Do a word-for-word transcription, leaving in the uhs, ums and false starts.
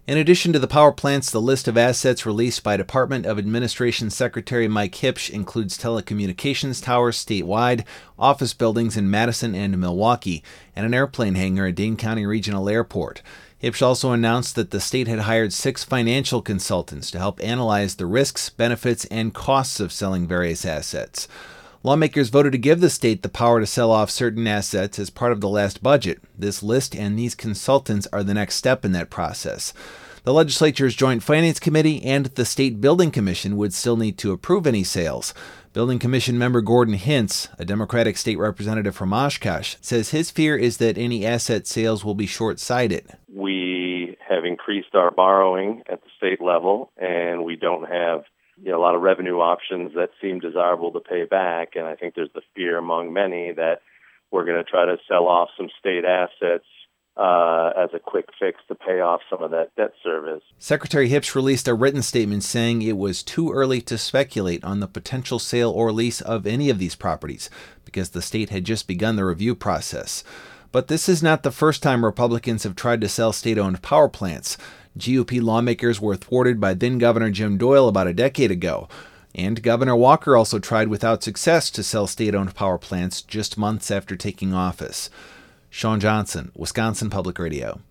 In addition to the power plants, the list of assets released by Department of Administration Secretary Mike Hipsch includes telecommunications towers statewide, office buildings in Madison and Milwaukee, and an airplane hangar at Dane County Regional Airport. Hipsch also announced that the state had hired six financial consultants to help analyze the risks, benefits, and costs of selling various assets. Lawmakers voted to give the state the power to sell off certain assets as part of the last budget. This list and these consultants are the next step in that process. The legislature's Joint Finance Committee and the State Building Commission would still need to approve any sales. Building Commission member Gordon Hintz, a Democratic state representative from Oshkosh, says his fear is that any asset sales will be short-sighted. We have increased our borrowing at the state level, and we don't have you know, a lot of revenue options that seem desirable to pay back. And I think there's the fear among many that we're going to try to sell off some state assets uh, as a quick fix to pay off some of that debt service. Secretary Hipsch released a written statement saying it was too early to speculate on the potential sale or lease of any of these properties because the state had just begun the review process. But this is not the first time Republicans have tried to sell state-owned power plants. G O P lawmakers were thwarted by then-Governor Jim Doyle about a decade ago. And Governor Walker also tried without success to sell state-owned power plants just months after taking office. Sean Johnson, Wisconsin Public Radio.